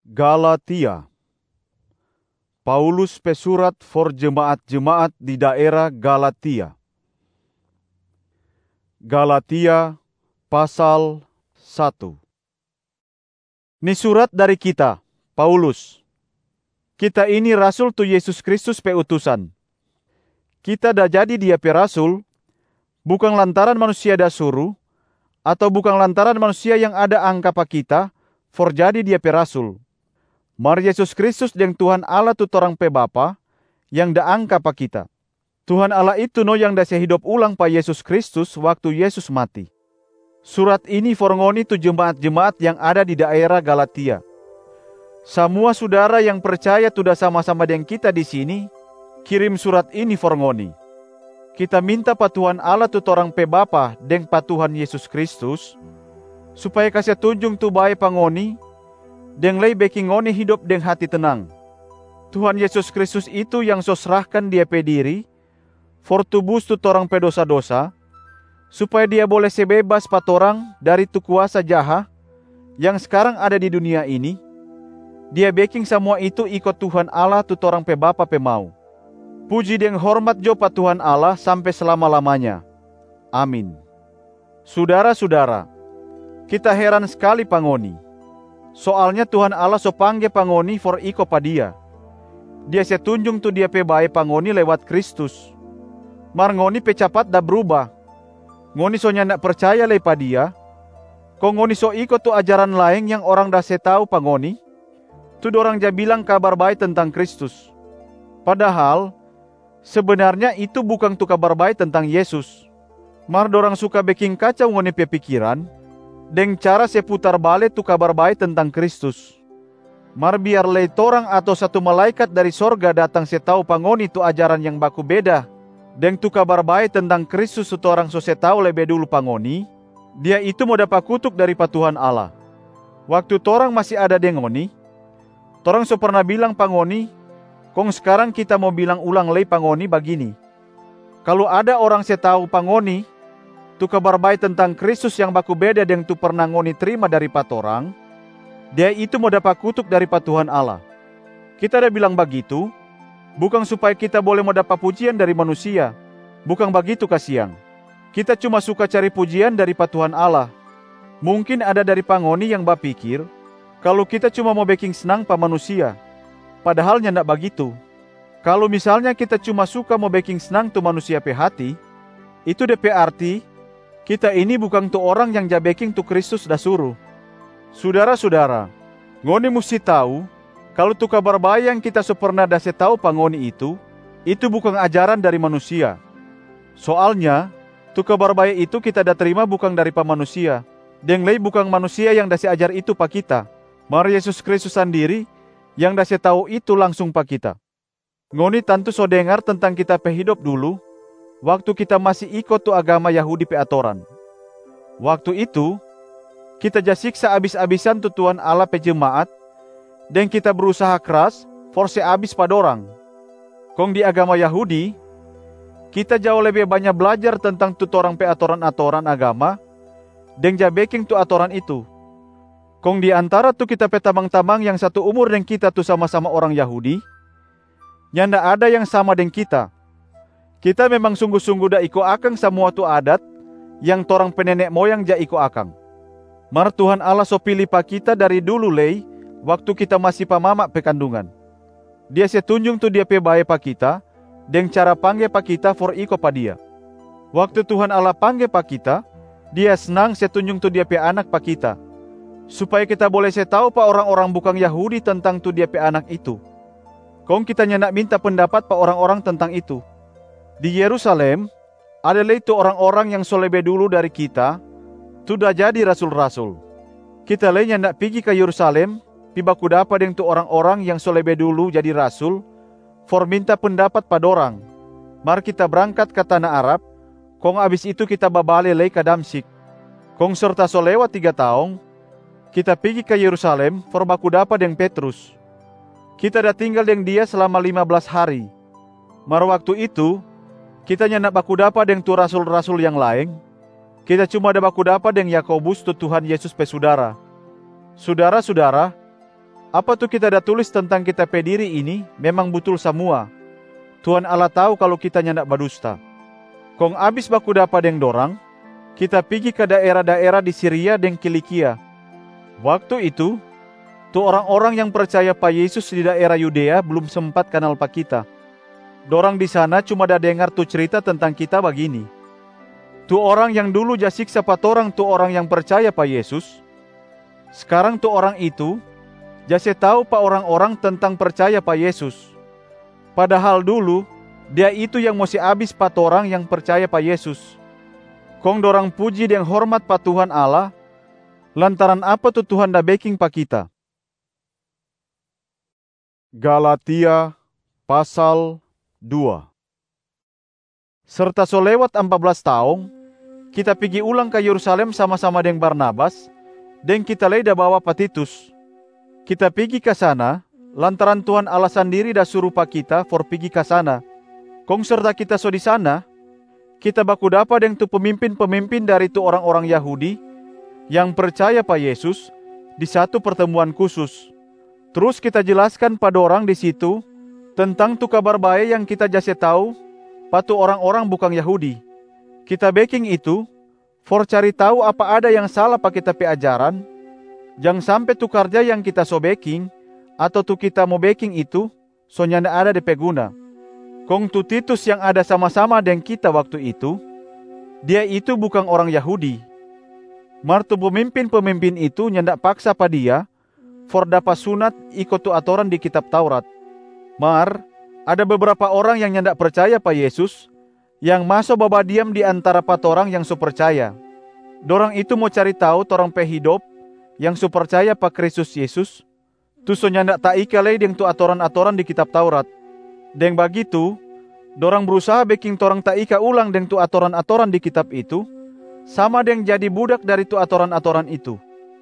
Galatia. Paulus pesurat for jemaat-jemaat di daerah Galatia. Galatia pasal 1. Ini surat dari kita, Paulus. Kita ini rasul tu Yesus Kristus pe utusan. Kita dah jadi dia pe rasul, bukan lantaran manusia dah suruh, atau bukan lantaran manusia yang ada angka pa kita, for jadi dia pe rasul. Mar Yesus Kristus deng Tuhan Allah tu torang pe Bapa, yang dah angka pa kita. Tuhan Allah itu no yang dah sehidup ulang pa Yesus Kristus waktu Yesus mati. Surat ini for ngoni tu jemaat-jemaat yang ada di daerah Galatia. Semua saudara yang percaya tu dah sama-sama dengan kita di sini, kirim surat ini for ngoni. Kita minta pa Tuhan Allah tu torang pe Bapa deng pa Tuhan Yesus Kristus, supaya kasih tunjung tu bae pa ngoni, deng lei beki ngoni hidup deng hati tenang. Tuhan Yesus Kristus itu yang so serahkan dia pe diri, for tubus tu torang pe dosa-dosa, supaya dia boleh sebebas pa torang dari tu kuasa jaha yang sekarang ada di dunia ini. Dia baking semua itu ikut Tuhan Allah tu torang pe Bapa pe mau. Puji deng hormat jo pa Tuhan Allah sampai selama-lamanya. Amin. Saudara-saudara, kita heran sekali pangoni. Soalnya Tuhan Allah so panggil pangoni for iko pa dia. Dia se tunjung tu dia pe bae pangoni lewat Kristus. Mar ngoni pe capat dah berubah. Ngoni so nyandak percaya lei pa dia. Kong ngoni so iko tu ajaran lain yang orang dah se tahu pangoni. Tu dorang ja bilang kabar baik tentang Kristus. Padahal sebenarnya itu bukan tu kabar baik tentang Yesus. Mar dorang suka bikin kacau ngoni pe pikiran, deng cara seputar balik tu kabar baik tentang Kristus. Mar biar lei torang atau satu malaikat dari sorga datang setau pangoni tu ajaran yang baku beda, deng tu kabar baik tentang Kristus tu torang so setau lebih dulu pangoni, dia itu mau dapat kutuk dari Tuhan Allah. Waktu torang masih ada dengoni, torang so pernah bilang pangoni, kong sekarang kita mau bilang ulang lei pangoni begini. Kalau ada orang setau pangoni, tu kabar baik tentang Kristus yang baku beda dengan tu pernah ngoni terima dari patorang, dia itu mau dapat kutuk dari Tuhan Allah. Kita dah bilang begitu, bukan supaya kita boleh mau dapat pujian dari manusia, bukan begitu kasihan. Kita cuma suka cari pujian dari Tuhan Allah. Mungkin ada dari pangoni yang bapikir, kalau kita cuma mau bikin senang pa manusia, padahal nyandak begitu. Kalau misalnya kita cuma suka mau bikin senang tu manusia pe hati, itu DP arti kita ini bukan tu orang yang jabeking tu Kristus dah suruh. Saudara-saudara, ngoni mesti tahu kalau tu kabar baik yang kita pernah dah setau pangoni itu bukan ajaran dari manusia. Soalnya, tu kabar baik itu kita dah terima bukan dari pa manusia, deng lei bukan manusia yang dah seajar itu pa kita. Mar Yesus Kristus sendiri yang dah setau itu langsung pa kita. Ngoni tentu so dengar tentang kita pe hidup dulu, waktu kita masih ikut tu agama Yahudi pe atoran. Waktu itu, kita jasiksa abis-abisan tu Tuhan Allah pe jemaat, dan kita berusaha keras, forse abis padorang. Kong di agama Yahudi, kita jauh lebih banyak belajar tentang tu torang pe atoran-atoran agama, dan jabeking tu atoran itu. Kong di antara tu kita pe tamang-tamang yang satu umur dengan kita tu sama-sama orang Yahudi, nyanda ada yang sama dengan kita. Kita memang sungguh-sungguh dah iko akang semua tu adat yang torang penenek moyang ja iko akang. Mar Tuhan Allah so pilih pa kita dari dulu lei, waktu kita masih pa mama pe kandungan. Dia se tunjung tu dia pe bae pa kita, deng cara panggil pa kita for iko pa dia. Waktu Tuhan Allah panggil pa kita, dia senang se tunjung tu dia pe anak pa kita, supaya kita boleh se tahu pa orang-orang bukan Yahudi tentang tu dia pe anak itu. Kong kita nyandak minta pendapat pa orang-orang tentang itu. Di Yerusalem, ada itu orang-orang yang so lebih dulu dari kita, sudah jadi rasul-rasul. Kita lainnya ndak pergi ke Yerusalem, pi baku dapa dengan tu orang-orang yang so lebih dulu jadi rasul, for minta pendapat padorang. Mar kita berangkat ke tanah Arab, kong abis itu kita babale lei ke Damsyik. Kong serta so lewat 3 tahun, kita pergi ke Yerusalem, for baku dapa dengan Petrus. Kita dah tinggal dengan dia selama 15 hari. Mar waktu itu, kita nyandak baku dapa dengan tu rasul-rasul yang lain. Kita cuma ada baku dapa dengan Yakobus tu Tuhan Yesus pe saudara. Saudara-saudara, Apa tu kita dah tulis tentang kita pe diri ini memang betul semua. Tuhan Allah tahu kalau kita nyandak badusta. Kong abis baku dapa deng dorang, kita pergi ke daerah-daerah di Syria dan Kilikia. Waktu itu, tu orang-orang yang percaya pa Yesus di daerah Yudea belum sempat kenal pa kita. Dorang di sana cuma dah dengar tu cerita tentang kita begini. Tu orang yang dulu jasiksa patorang tu orang yang percaya pa Yesus, sekarang tu orang itu jase tahu pa orang-orang tentang percaya pa Yesus. Padahal dulu dia itu yang mesti abis patorang yang percaya pa Yesus. Kong dorang puji dan hormat pa Tuhan Allah, lantaran apa tu Tuhan dah backing pa kita. Galatia pasal 2. Serta so lewat 14 tahun, kita pergi ulang ke Yerusalem sama-sama dengan Barnabas, dan kita leda bawa pa Titus. Kita pergi ke sana, lantaran Tuhan Allah sendiri dah suruh pa kita for pergi ke sana. Kong serta kita so di sana, kita baku dapa dengan tu pemimpin-pemimpin dari tu orang-orang Yahudi yang percaya pa Yesus di satu pertemuan khusus. Terus kita jelaskan pada orang di situ tentang tu kabar baik yang kita jase tahu patu orang-orang bukan Yahudi. Kita backing itu for cari tahu apa ada yang salah pa kita pe ajaran. Jangan sampai tu kerja yang kita so backing atau tu kita mau backing itu so nyanda ada de pe guna. Kong tu Titus yang ada sama-sama dengan kita waktu itu, dia itu bukan orang Yahudi. Mar tu pemimpin-pemimpin itu nyanda paksa pa dia for dapat sunat ikut tu atoran di kitab Taurat. Mar, ada beberapa orang yang nyanda percaya pa Yesus, yang masuk baba diam di antara patorang yang so percaya. Dorang itu mau cari tahu torang pe hidup yang so percaya pa Kristus Yesus, tu so nyanda tak ikalai dengan tu atoran-atoran di kitab Taurat. Deng bagitu, dorang berusaha bikin torang tak ika ulang dengan tu atoran-atoran di kitab itu, sama dengan jadi budak dari tu atoran-atoran itu.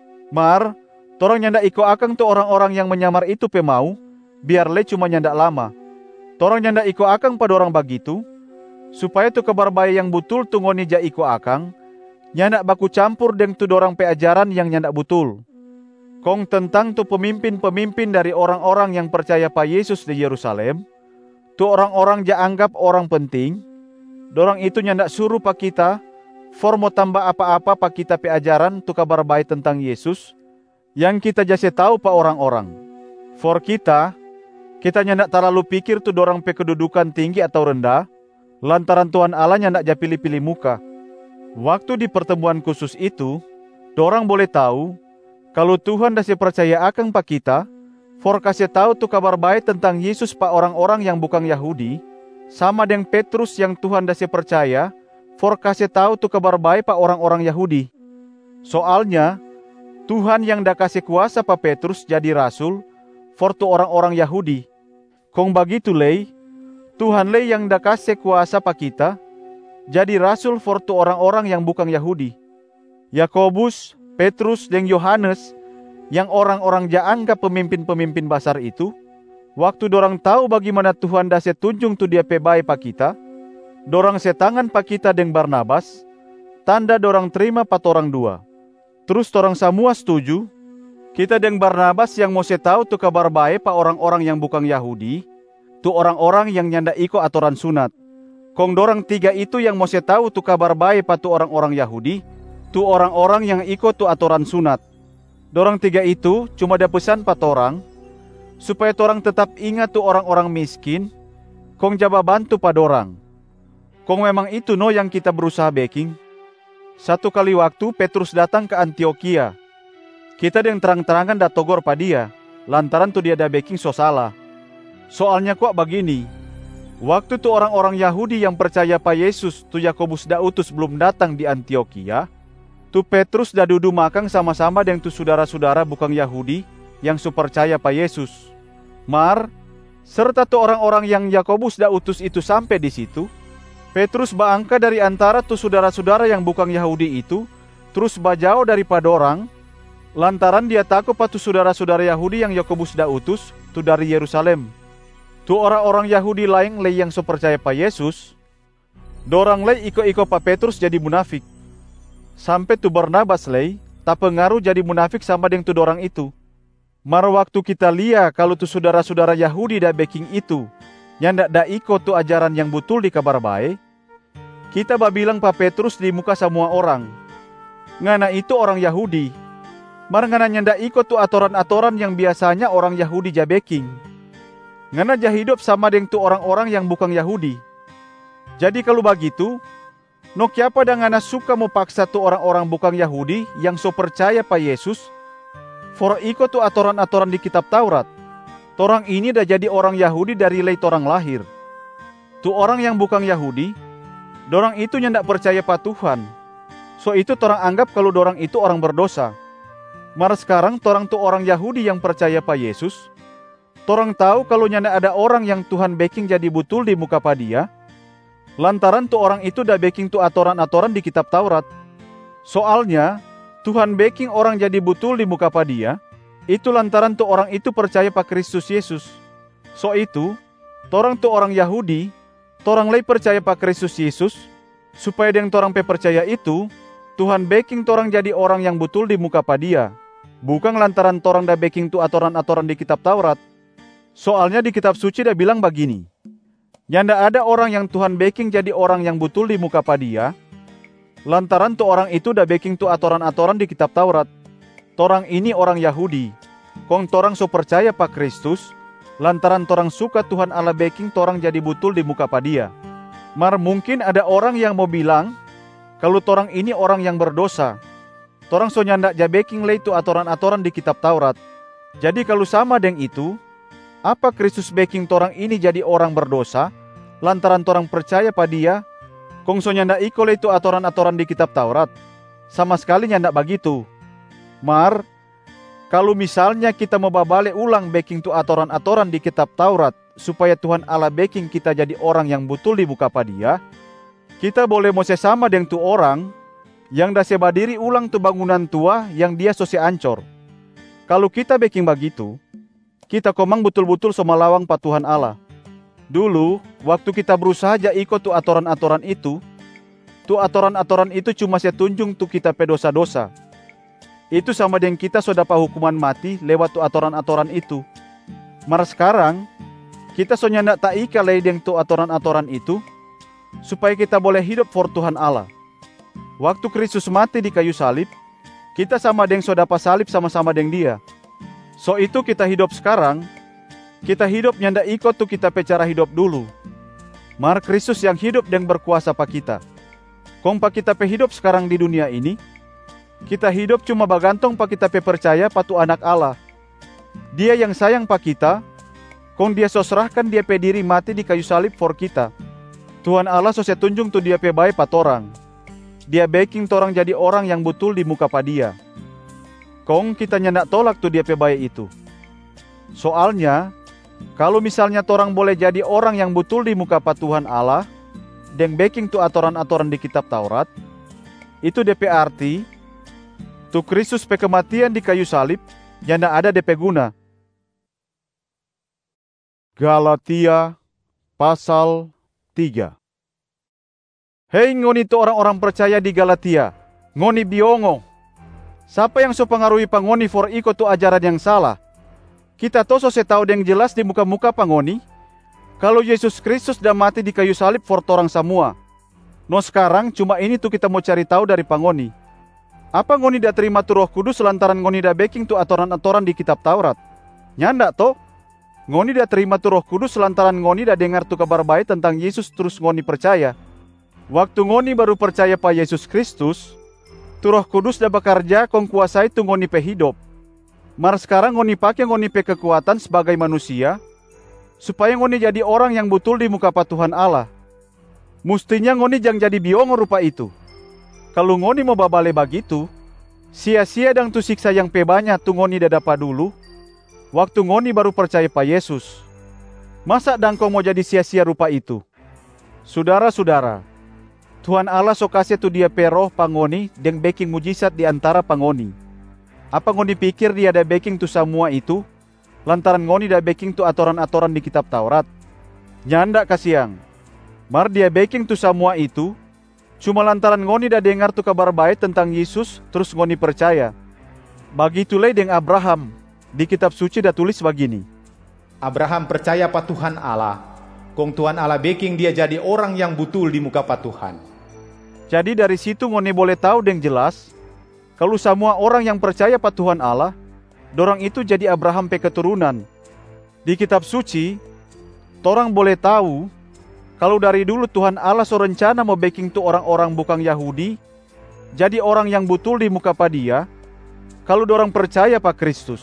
Mar, torang nyanda iko akang tu orang-orang yang menyamar itu pe mau, biar le cuma nyanda lama. Torang nyanda iko akang pada orang bagitu, supaya tu kabar baik yang betul tu ngoni ja iko akang, nyanda baku campur dengan tu dorang pe ajaran yang nyanda betul. Kong tentang tu pemimpin-pemimpin dari orang-orang yang percaya pa Yesus di Yerusalem, tu orang-orang ja anggap orang penting, dorang itu nyanda suruh pa kita, for mau tambah apa-apa pa kita pe ajaran tu kabar baik tentang Yesus, yang kita jase tahu pa orang-orang. For kita nyanda terlalu pikir tu dorang pe kedudukan tinggi atau rendah, lantaran Tuhan Allah nyanda ja pilih-pilih muka. Waktu di pertemuan khusus itu, dorang boleh tahu kalau Tuhan dah percaya akang pa kita, for kasih tahu tu kabar baik tentang Yesus pa orang-orang yang bukan Yahudi, sama dengan Petrus yang Tuhan dah percaya, for kasih tahu tu kabar baik pa orang-orang Yahudi. Soalnya, Tuhan yang dah kasih kuasa pa Petrus jadi rasul, for tu orang-orang Yahudi. Kong bagitu lei, Tuhan lei yang dah kasih kuasa pa kita, jadi rasul for tu orang-orang yang bukan Yahudi. Yakobus, Petrus, dan Yohanes, yang orang-orang ja anggap pemimpin-pemimpin besar itu, waktu dorang tahu bagaimana Tuhan dah tunjung tu dia pe bae pa kita, dorang setangan pa kita deng Barnabas, tanda dorang terima patorang dua. Terus dorang semua setuju, kita deng Barnabas yang mau tahu tu kabar bae pa orang-orang yang bukan Yahudi, tu orang-orang yang nyanda iko atoran sunat. Kong dorang tiga itu yang mau tahu tu kabar bae pa tu orang-orang Yahudi, tu orang-orang yang iko tu atoran sunat. Dorang tiga itu cuma ada pesan pa torang, supaya torang tetap ingat tu orang-orang miskin, kong jaba bantu pa dorang. Kong memang itu no yang kita berusaha backing. Satu kali waktu Petrus datang ke Antioquia, kita yang terang-terangan dah togor pa dia, lantaran tu dia dah backing so salah. Soalnya kok begini, waktu tu orang-orang Yahudi yang percaya pa Yesus tu Yakobus dah utus belum datang di Antioquia, tu Petrus dah duduk makan sama-sama dengan tu saudara-saudara bukan Yahudi yang percaya pa Yesus. Mar, serta tu orang-orang yang Yakobus dah utus itu sampai di situ, Petrus baangka dari antara tu saudara-saudara yang bukan Yahudi itu, terus bajau daripada orang, lantaran dia takut pa tu saudara-saudara Yahudi yang Yakobus dah utus, tu dari Yerusalem. Tu orang-orang Yahudi lain lei yang percaya pa Yesus, dorang lei iko-iko pa Petrus jadi munafik. Sampai tu Barnabas lei, tak pengaruh jadi munafik sama dengan tu dorang itu. Mar waktu kita lia kalau tu saudara-saudara Yahudi da baking itu, yang ndak da iko tu ajaran yang betul di kabar bae, kita babilang pa Petrus di muka semua orang, ngana itu orang Yahudi, mar ngana nyanda iko tu atoran-atoran yang biasanya orang Yahudi ja baking. Ngana ja hidup sama dengan tu orang-orang yang bukan Yahudi. Jadi kalau begitu, no kiapa da ngana suka mau paksa tu orang-orang bukan Yahudi yang so percaya pa Yesus, for iko tu atoran-atoran di kitab Taurat. Torang ini dah jadi orang Yahudi dari lei torang lahir. Tu orang yang bukan Yahudi, dorang itu nyandak percaya pa Tuhan. So itu torang anggap kalau dorang itu orang berdosa. Mar sekarang torang tu orang Yahudi yang percaya pa Yesus, torang tahu kalau nyanda ada orang yang Tuhan baking jadi betul di muka pa dia, lantaran tu orang itu dah baking tu atoran-atoran di kitab Taurat. Soalnya, Tuhan baking orang jadi betul di muka pa dia, itu lantaran tu orang itu percaya pa Kristus Yesus. So itu, torang tu orang Yahudi, torang lei percaya pa Kristus Yesus, supaya dengan torang pe percaya itu, Tuhan baking torang jadi orang yang betul di muka pa dia. Bukan lantaran torang dah baking tu atoran-atoran di kitab Taurat. Soalnya di kitab suci dah bilang begini, nyanda ada orang yang Tuhan baking jadi orang yang betul di muka pa dia, lantaran tu orang itu dah baking tu atoran-atoran di kitab Taurat. Torang ini orang Yahudi, kong torang so percaya pa Kristus, lantaran torang suka Tuhan Allah baking torang jadi betul di muka pa dia. Mar mungkin ada orang yang mau bilang, kalau torang ini orang yang berdosa, torang so nyandak ja baking lei tu atoran-atoran di kitab Taurat. Jadi kalau sama dengan itu, apa Kristus baking torang ini jadi orang berdosa, lantaran torang percaya pa dia, kong so nyandak iko lei tu atoran-atoran di kitab Taurat? Sama sekali nyandak begitu. Mar, kalau misalnya kita mau babale ulang baking tu atoran-atoran di kitab Taurat supaya Tuhan Allah baking kita jadi orang yang betul di muka pa dia, kita boleh mau sesama dengan tu orang yang dah sebadiri ulang tu bangunan tua yang dia so ancor. Kalau kita baking begitu, kita komang betul-betul so malawang pa Tuhan Allah. Dulu, waktu kita berusaha ja ikut tu atoran-atoran itu, tu atoran-atoran itu cuma setunjung tu kita pe dosa-dosa. Itu sama dengan kita so dapat hukuman mati lewat tu atoran-atoran itu. Mar sekarang, kita so nyandak tak ika lei dengan tu atoran-atoran itu, supaya kita boleh hidup for Tuhan Allah. Waktu Kristus mati di kayu salib, kita sama dengan so dapat salib sama-sama dengan dia. So itu kita hidup sekarang, kita hidup nyandak ikut tu kita pe cara hidup dulu. Mar Kristus yang hidup dan berkuasa pa kita. Kong pa kita pe hidup sekarang di dunia ini, kita hidup cuma bagantong pa kita pe percaya pa tu anak Allah. Dia yang sayang pa kita, kong dia so serahkan dia pe diri mati di kayu salib for kita. Tuhan Allah so setunjung tu dia pe bae pa torang. Dia baking torang jadi orang yang betul di muka pa dia. Kong kita nyandak tolak tu dia pe bae itu. Soalnya, kalau misalnya torang boleh jadi orang yang betul di muka pa Tuhan Allah, dan baking tu atoran-atoran di kitab Taurat, itu DP arti, tu Kristus pe kematian di kayu salib, nyanda ada DP guna. Galatia pasal 3. Hei ngoni tu orang-orang percaya di Galatia, ngoni biongo. Siapa yang so pengaruhi pangoni for ikut tu ajaran yang salah? Kita to so tahu dengan jelas di muka-muka pangoni, kalau Yesus Kristus dah mati di kayu salib for torang semua. No sekarang cuma ini tu kita mau cari tahu dari pangoni. Apa ngoni dah terima tu Roh Kudus lantaran ngoni dah baking tu atoran-atoran di kitab Taurat? Nyanda to? Ngoni dah terima tu Roh Kudus lantaran ngoni dah dengar tu kabar baik tentang Yesus terus ngoni percaya. Waktu ngoni baru percaya pa Yesus Kristus, tu Roh Kudus dah bekerja kong kuasai tu ngoni pe hidup. Mar sekarang ngoni pakai ngoni pe kekuatan sebagai manusia, supaya ngoni jadi orang yang betul di muka pa Tuhan Allah. Mustinya ngoni jangan jadi biongo rupa itu. Kalau ngoni mau babale begitu, sia-sia dang tu siksa yang pe banyak tu ngoni dah dapat dulu, waktu ngoni baru percaya pa Yesus. Masa dang kau mau jadi sia-sia rupa itu? Saudara-saudara, Tuhan Allah so kasih tu dia pe roh pangoni deng baking mujizat di antara pangoni. Apa ngoni pikir dia ada baking tu semua itu, lantaran ngoni dah baking tu atoran-atoran di kitab Taurat? Nyanda kasiang. Mar dia baking tu semua itu, cuma lantaran ngoni dah dengar tu kabar baik tentang Yesus, terus ngoni percaya. Begitulah dengan Abraham, Di kitab suci dah tulis begini, Abraham percaya pa Tuhan Allah, kong Tuhan Allah baking dia jadi orang yang betul di muka pa Tuhan. Jadi dari situ ngoni boleh tahu dengan jelas, kalau semua orang yang percaya pa Tuhan Allah, dorang itu jadi Abraham pe keturunan. Di kitab suci, torang boleh tahu, kalau dari dulu Tuhan Allah so rencana mau baking tu orang-orang bukan Yahudi, jadi orang yang betul di muka pa Dia, kalau dorang percaya pa Kristus.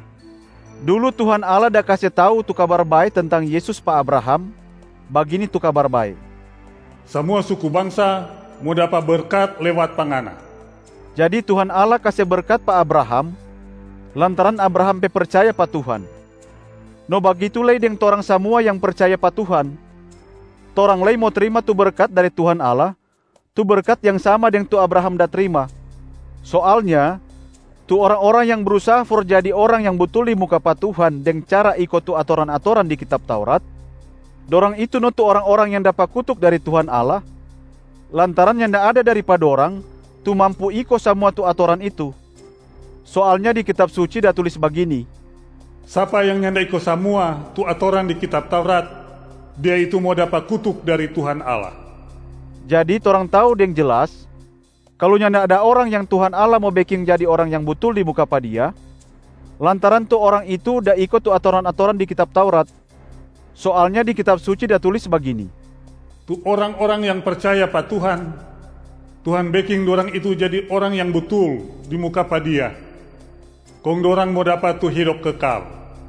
Dulu Tuhan Allah dah kasih tahu tu kabar baik tentang Yesus pa Abraham, begini tu kabar baik. Semua suku bangsa mau dapat berkat lewat pangana. Jadi Tuhan Allah kasih berkat pa Abraham, lantaran Abraham pe percaya pa Tuhan. No bagitulah dengan torang semua yang percaya pa Tuhan. Torang lay mau terima tu berkat dari Tuhan Allah, tu berkat yang sama dengan tu Abraham dah terima. Soalnya, tu orang-orang yang berusaha for jadi orang yang betul di muka pa Tuhan dengan cara ikut tu atoran-atoran di kitab Taurat, dorang itu no tu orang-orang yang dapat kutuk dari Tuhan Allah, lantaran yang ndak ada daripada orang, tu mampu ikut semua tu atoran itu. Soalnya di kitab suci dah tulis begini, Siapa yang nyanda ikut semua tu atoran di kitab Taurat, dia itu mau dapat kutuk dari Tuhan Allah. Jadi torang tahu dengan jelas, kalau nyanda ada orang yang Tuhan Allah mau baking jadi orang yang betul di muka pa Dia, lantaran tu orang itu dah ikut tu atoran-atoran di kitab Taurat. Soalnya di kitab suci dah tulis begini, Tu orang-orang yang percaya pa Tuhan, Tuhan baking dorang itu jadi orang yang betul di muka pa Dia. Kong dorang mau dapat tu hidup kekal.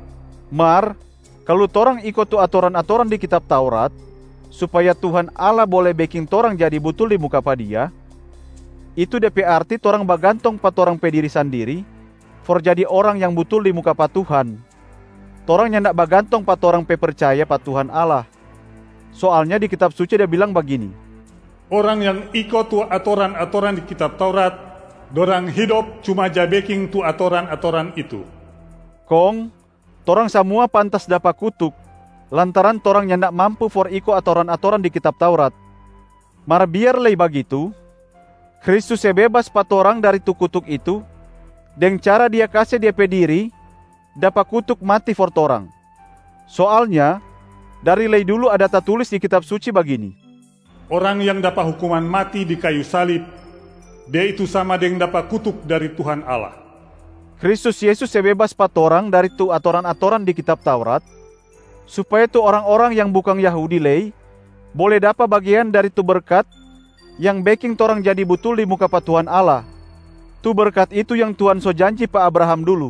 Mar, kalau torang ikut tu atoran-atoran di kitab Taurat, supaya Tuhan Allah boleh baking torang jadi betul di muka pa Dia, itu DP arti torang bagantong pa torang pe diri sendiri, for jadi orang yang betul di muka pa Tuhan. Torang yang ndak bagantong pa torang pe percaya pa Tuhan Allah. Soalnya di kitab suci dia bilang begini, Orang yang ikut tu atoran-atoran di kitab Taurat, dorang hidup cuma jabeking tu atoran-atoran itu. Kong, torang semua pantas dapat kutuk, lantaran torang yang ndak mampu for ikut atoran-atoran di kitab Taurat. Mar biar lay begitu, Kristus bebas pa torang dari tu kutuk itu, dengan cara Dia kasih Dia pe diri, dapat kutuk mati for torang. Soalnya, dari lay dulu ada tertulis di kitab suci begini, Orang yang dapat hukuman mati di kayu salib, dia itu sama dengan dapat kutuk dari Tuhan Allah. Kristus Yesus bebas pa torang dari tu atoran-atoran di kitab Taurat, supaya tu orang-orang yang bukan Yahudi lay, boleh dapat bagian dari tu berkat yang baking torang jadi betul di muka pa Tuhan Allah. Tu berkat itu yang Tuhan so janji pa Abraham dulu.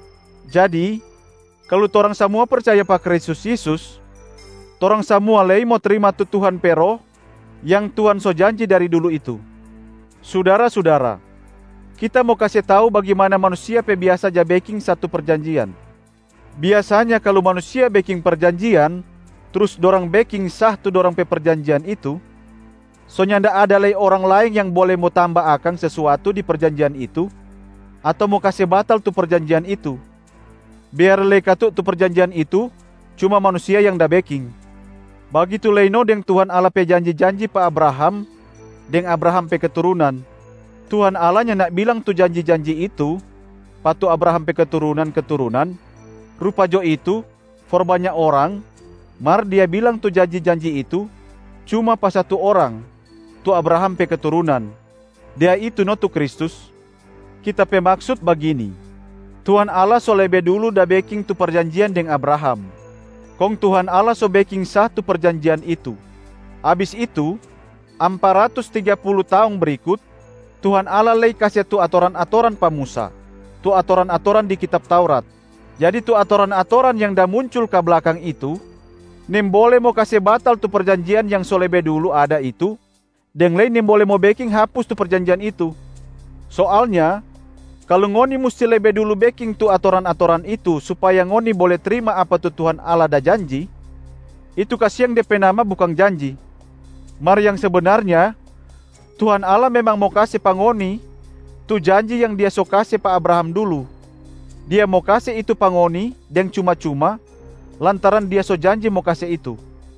Jadi, kalau torang semua percaya pa Kristus Yesus, torang semua lay mau terima tu Tuhan pe Roh yang Tuhan so janji dari dulu itu. Saudara-saudara, kita mau kasih tahu bagaimana manusia pe biasa ja baking satu perjanjian. Biasanya kalau manusia baking perjanjian, terus dorang baking sah tu dorang pe perjanjian itu, so nyanda ada lagi orang lain yang boleh mau tambah akan sesuatu di perjanjian itu, atau mau kasih batal tu perjanjian itu. Biar leka tu perjanjian itu, cuma manusia yang dah baking. Begitu leno dengan Tuhan Allah pe janji-janji pa Abraham, dengan Abraham pe keturunan. Tuhan Allah nak bilang tu janji-janji itu, patu Abraham pe keturunan-keturunan, rupa jo itu, for banyak orang, mar Dia bilang tu janji-janji itu, cuma pas satu orang, tu Abraham pe keturunan. Dia itu no tu Kristus. Kita pe maksud begini, Tuhan Allah so lebih dulu dah baking tu perjanjian dengan Abraham. Kong Tuhan Allah so baking satu perjanjian itu. Habis itu, 430 tahun berikut, Tuhan Allah lay kasih tu atoran-atoran pa Musa, tu atoran-atoran di kitab Taurat. Jadi tu atoran-atoran yang dah muncul ke belakang itu, nem boleh mau kasih batal tu perjanjian yang so lebih dulu ada itu, dan lain nem boleh mau baking hapus tu perjanjian itu. Soalnya, kalau ngoni mesti lebih dulu baking tu atoran-atoran itu supaya ngoni boleh terima apa tu Tuhan Allah dah janji, itu kasih yang DP nama bukan janji. Mar yang sebenarnya, Tuhan Allah memang mau kasih pangoni tu janji yang Dia so kasih pa Abraham dulu. Dia mau kasih itu pangoni yang cuma-cuma, lantaran Dia so janji mau kasih itu.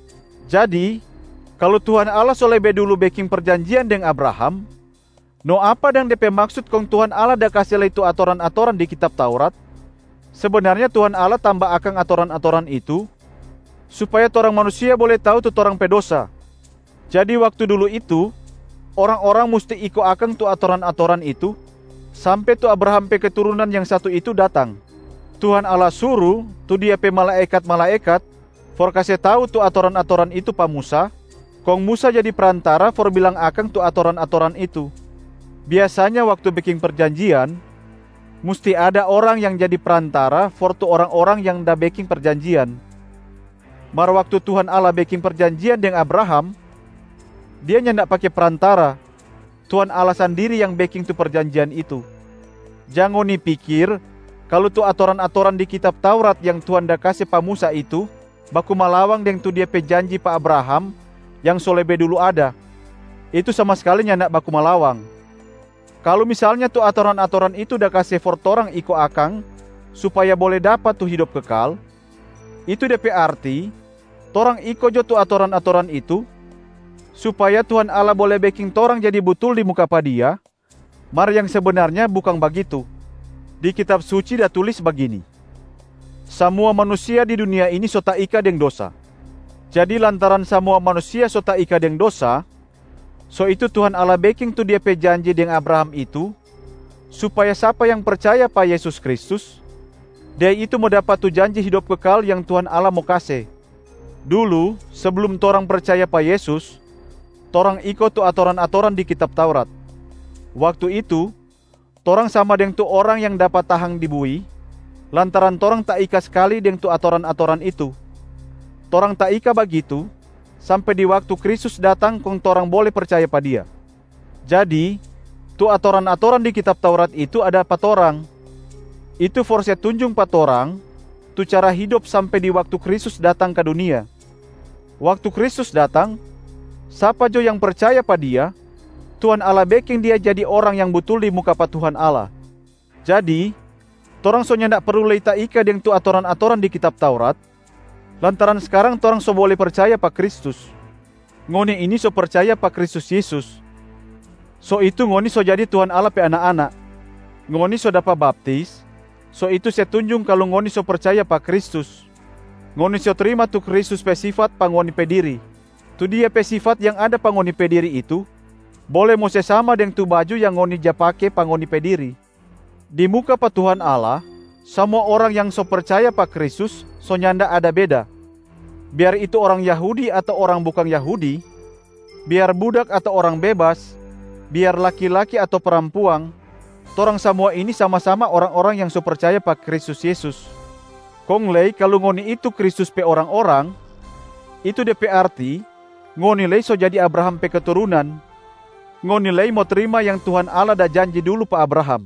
Jadi, kalau Tuhan Allah so lebih dulu baking perjanjian dengan Abraham, no apa yang DP maksud kong Tuhan Allah dah kasih itu atoran-atoran di kitab Taurat? Sebenarnya Tuhan Allah tambah akang atoran-atoran itu, supaya torang manusia boleh tahu tu torang pe dosa. Jadi waktu dulu itu, orang-orang musti iko akang tu atoran-atoran itu, sampai tu Abraham pe keturunan yang satu itu datang. Tuhan Allah suruh tu dia pe malaikat-malaikat for kasih tahu tu atoran-atoran itu pa Musa, kong Musa jadi perantara for bilang akang tu atoran-atoran itu. Biasanya waktu bikin perjanjian, musti ada orang yang jadi perantara for tu orang-orang yang dah bikin perjanjian. Mar waktu Tuhan Allah bikin perjanjian dengan Abraham, dia nyandak pakai perantara. Tuhan Allah sendiri yang bikin tu perjanjian itu. Jangan ni pikir kalau tu atoran-atoran di kitab Taurat yang Tuhan dah kasih pa Musa itu baku malawang dengan tu dia pe janji pa Abraham yang so lebe dulu ada. Itu sama sekali nyandak baku malawang. Kalau misalnya tu atoran-atoran itu dah kasih for torang iko akang supaya boleh dapat tu hidup kekal, itu DP arti torang iko jo tu atoran-atoran itu supaya Tuhan Allah boleh bikin torang jadi betul di muka pa Dia. Mar yang sebenarnya bukan begitu. Di kitab suci dah tulis begini, semua manusia di dunia ini so tak ika deng dosa. Jadi lantaran semua manusia so tak ika deng dosa, so itu Tuhan Allah bikin tu dia pe janji dengan Abraham itu, supaya siapa yang percaya pa Yesus Kristus, dia itu mau dapat tu janji hidup kekal yang Tuhan Allah mau kasih. Dulu, sebelum torang percaya pa Yesus, torang ikut tu atoran-atoran di kitab Taurat. Waktu itu, torang sama dengan tu orang yang dapat tahang di bui, lantaran torang tak ika sekali dengan tu atoran-atoran itu. Torang tak ika begitu, sampai di waktu Kristus datang kong torang boleh percaya pa Dia. Jadi, tu atoran-atoran di kitab Taurat itu ada pa torang. Itu for saya tunjung pa torang, tu cara hidup sampai di waktu Kristus datang ke dunia. Waktu Kristus datang, siapa jo yang percaya pa Dia, Tuhan Allah bikin dia jadi orang yang betul di muka pa Tuhan Allah. Jadi, torang so nyandak perlu leita ika dengan tu atoran-atoran di kitab Taurat, lantaran sekarang torang so boleh percaya pa Kristus. Ngoni ini so percaya pa Kristus Yesus. So itu ngoni so jadi Tuhan Allah pe anak-anak. Ngoni so dapat baptis, so itu saya tunjung kalau ngoni so percaya pa Kristus. Ngoni so terima tu Kristus pe sifat pa ngoni pe diri. Tu dia pe sifat yang ada pa ngoni pe diri itu, boleh mo sama dengan tu baju yang ngoni ja pake pa ngoni pe diri. Di muka pa Tuhan Allah, semua orang yang so percaya pa Kristus so nyanda ada beda. Biar itu orang Yahudi atau orang bukan Yahudi, biar budak atau orang bebas, biar laki-laki atau perempuan, torang semua ini sama-sama orang-orang yang so percaya pa Kristus Yesus. Kong lei kalau ngoni itu Kristus pe orang-orang, itu DP arti ngoni lei so jadi Abraham pe keturunan. Ngoni lei mau terima yang Tuhan Allah dah janji dulu pa Abraham.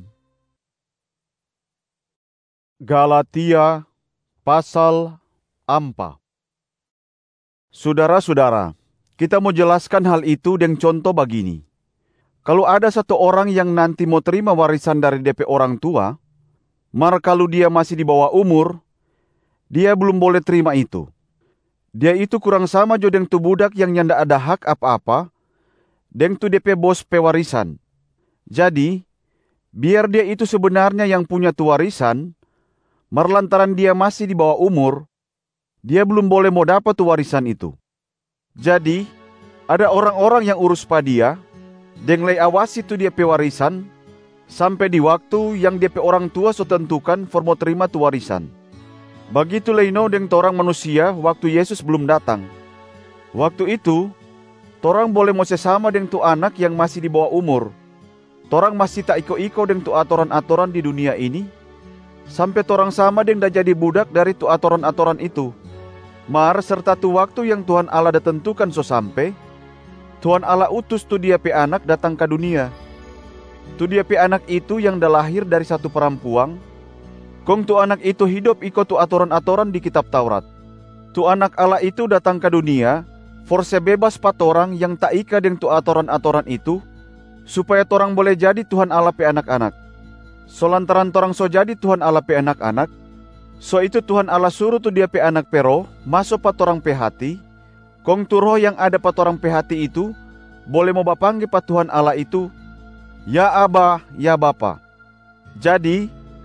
Galatia pasal 4. Saudara-saudara, kita mau jelaskan hal itu dengan contoh begini. Kalau ada satu orang yang nanti mau terima warisan dari DP orang tua, mar kalau dia masih di bawah umur, dia belum boleh terima itu. Dia itu kurang sama jo dengan tu budak yang nyanda ada hak apa-apa, dengan tu DP bos pewarisan. Jadi, biar dia itu sebenarnya yang punya tu warisan, mar lantaran dia masih di bawah umur, dia belum boleh mau dapat tu warisan itu. Jadi, ada orang-orang yang urus pa dia, deng lei awasi tu dia pe warisan, sampai di waktu yang dia pe orang tua so tentukan for mau terima tu warisan. Begitu leino deng torang manusia waktu Yesus belum datang. Waktu itu, torang boleh mau sesama dengan tu anak yang masih di bawah umur. Torang masih tak iko-iko dengan tu atoran-atoran di dunia ini, sampai torang sama dengan dah jadi budak dari tu atoran-atoran itu. Mar serta tu waktu yang Tuhan Allah dah tentukan so sampai, Tuhan Allah utus tu dia pe anak datang ke dunia. Tu dia pe anak itu yang dah lahir dari satu perempuan, kong tu anak itu hidup ikut tu atoran-atoran di kitab Taurat. Tu anak Allah itu datang ke dunia, for sebebas patorang yang tak ika dengan tu atoran-atoran itu, supaya torang boleh jadi Tuhan Allah pe anak-anak. So lantaran torang so jadi Tuhan Allah pe anak-anak, so itu Tuhan Allah suruh tu dia pe anak pe roh masuk pa torang pe hati, kong tu roh yang ada pa torang pe hati itu boleh mau bapanggil pa Tuhan Allah itu, ya Aba, ya Bapa. Jadi,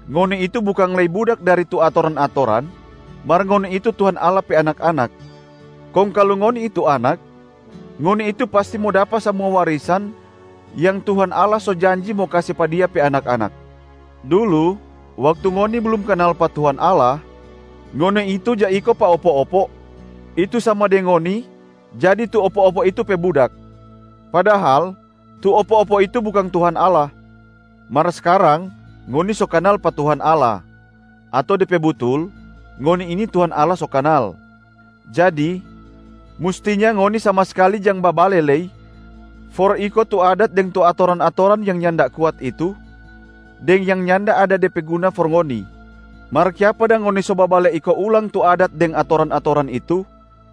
ngoni itu bukan lay budak dari tu atoran-atoran, mar ngoni itu Tuhan Allah pe anak-anak. Kong kalau ngoni itu anak, ngoni itu pasti mau dapat semua warisan yang Tuhan Allah so janji mau kasih pada dia pe anak-anak. Dulu, waktu ngoni belum kenal pa Tuhan Allah, ngoni itu ja iko pa opo-opo, itu sama dengan ngoni, jadi tu opo-opo itu pe budak. Padahal, tu opo-opo itu bukan Tuhan Allah. Mar sekarang, ngoni so kenal pa Tuhan Allah. Atau depe betul, ngoni ini Tuhan Allah so kenal. Jadi, mustinya ngoni sama sekali jang babalelei, for iko tu adat deng tu atoran-atoran yang nyanda kuat itu, deng yang nyanda ada depe guna for ngoni. Mar kiapa dang ngoni so babale iko ulang tu adat deng atoran-atoran itu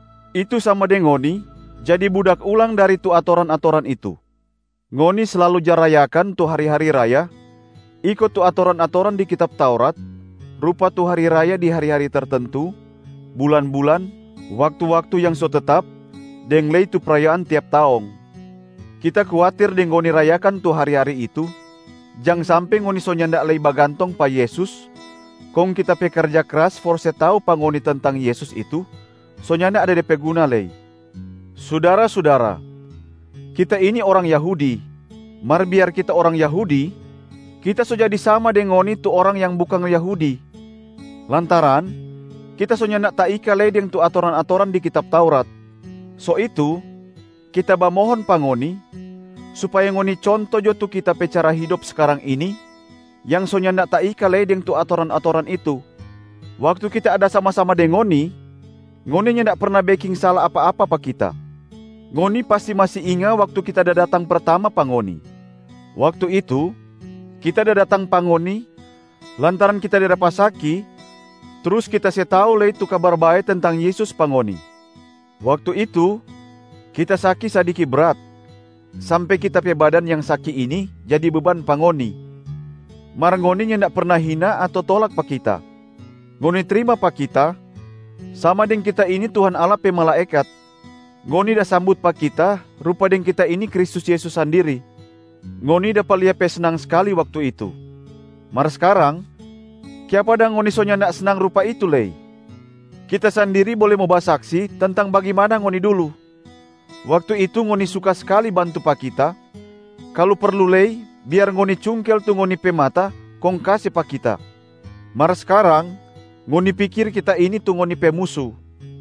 sama deng ngoni, jadi budak ulang dari tu atoran-atoran itu. Ngoni selalu jarayakan tu hari-hari raya, ikut tu atoran-atoran di kitab Taurat, rupa tu hari raya di hari-hari tertentu, bulan-bulan, waktu-waktu yang so tetap, deng lei tu perayaan tiap tahun. Kita khawatir deng ngoni rayakan tu hari-hari itu, jang sampai ngoni so nyanda lei bagantong pa Yesus, kong kita pe kerja keras for se tahu pa ngoni tentang Yesus itu, so nyanda ada depe guna lei. Saudara-saudara, kita ini orang Yahudi, mar biar kita orang Yahudi, kita so jadi sama dengan ngoni tu orang yang bukan Yahudi. Lantaran, kita so nyanda taika lei deng tu atoran-atoran di kitab Taurat. So itu, kita bamohon pa ngoni, supaya ngoni contoh jo tu kita pe cara hidup sekarang ini, yang so nyanda taika lei deng tu atoran-atoran itu. Waktu kita ada sama-sama dengan ngoni nyanda pernah baking salah apa-apa pa kita. Ngoni pasti masih ingat waktu kita dah datang pertama pa ngoni. Waktu itu, kita dah datang pa ngoni, lantaran kita dah dapat saki, terus kita tahu lei tu kabar baik tentang Yesus pa ngoni. Waktu itu, kita saki sadiki berat, sampai kita pe badan yang saki ini jadi beban pa ngoni. Mar ngoni ndak pernah hina atau tolak pa kita. Ngoni terima pa kita, sama dengan kita ini Tuhan Allah pe malaikat. Ngoni dah sambut pa kita, rupa deng kita ini Kristus Yesus sendiri. Ngoni dapat lihat pe senang sekali waktu itu. Mar sekarang, kiapa dah ngoni so nyanda senang rupa itu lei? Kita sendiri boleh mau bersaksi tentang bagaimana ngoni dulu. Waktu itu ngoni suka sekali bantu pa kita. Kalau perlu lei, biar ngoni cungkel tu ngoni pe mata, kong kasih pa kita. Mar sekarang, ngoni pikir kita ini tu ngoni pe musuh.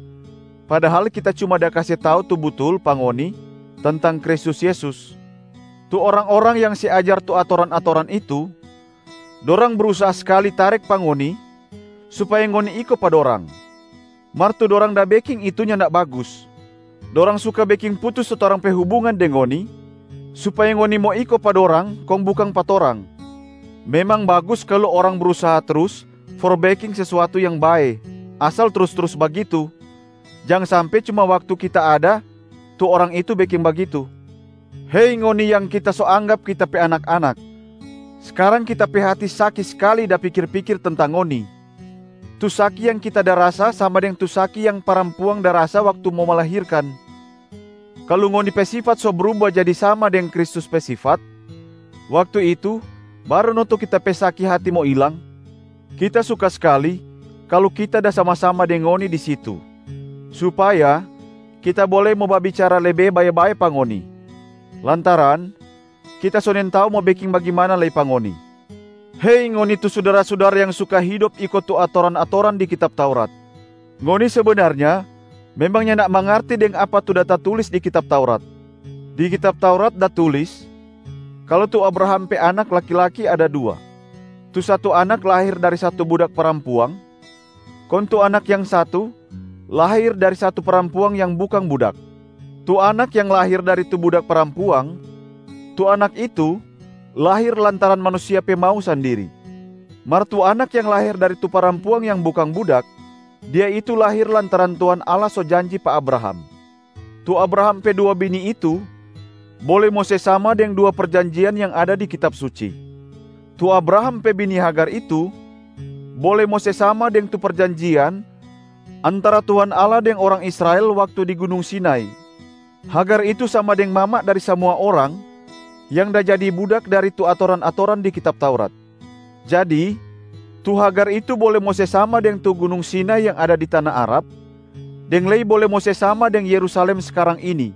Padahal kita cuma dah kasih tahu tu betul pa ngoni tentang Kristus Yesus. Tu orang-orang yang si ajar tu atoran-atoran itu, dorang berusaha sekali tarik pa ngoni supaya ngoni iko pa dorang. Mar tu dorang dah baking itu ndak bagus. Dorang suka baking putus setorang pe hubungan dengan ngoni supaya ngoni mau iko pa dorang kong bukan pa torang. Memang bagus kalau orang berusaha terus for baking sesuatu yang baik, asal terus-terus begitu. Jangan sampai cuma waktu kita ada, tu orang itu baking begitu. Hei ngoni yang kita so anggap kita pe anak-anak. Sekarang kita pe hati sakit sekali dah pikir-pikir tentang ngoni. Tu sakit yang kita dah rasa sama dengan tu sakit yang parampuang dah rasa waktu mau melahirkan. Kalau ngoni pe sifat so berubah jadi sama dengan Kristus pe sifat, waktu itu baru noto kita pe sakit hati mau hilang. Kita suka sekali kalau kita dah sama-sama dengan ngoni di situ, supaya kita boleh mau bicara lebih baik-baik pa ngoni. Lantaran kita sonen tahu mau baking bagaimana lei pa ngoni. Hei ngoni tu saudara-saudara yang suka hidup ikut tu atoran-atoran di kitab Taurat. Ngoni sebenarnya memangnya nak mengerti dengan apa tu data tulis di kitab Taurat. Di kitab Taurat dah tulis, kalau tu Abraham pe anak laki-laki ada 2. Tu satu anak lahir dari satu budak perempuan, kon tu anak yang satu lahir dari satu perempuan yang bukan budak. Tu anak yang lahir dari tu budak perempuan, tu anak itu lahir lantaran manusia pe mau sendiri. Mar tu anak yang lahir dari tu perempuan yang bukan budak, dia itu lahir lantaran Tuhan Allah so janji pa Abraham. Tu Abraham pe 2 bini itu boleh mau sesama dengan 2 perjanjian yang ada di kitab suci. Tu Abraham pe bini Hagar itu boleh mau sesama dengan tu perjanjian antara Tuhan Allah dengan orang Israel waktu di Gunung Sinai. Hagar itu sama dengan mama dari semua orang yang dah jadi budak dari tu atoran-atoran di kitab Taurat. Jadi, Tu Hagar itu boleh mose sama dengan tu gunung Sinai yang ada di tanah Arab, deng lei boleh mose sama dengan Yerusalem sekarang ini.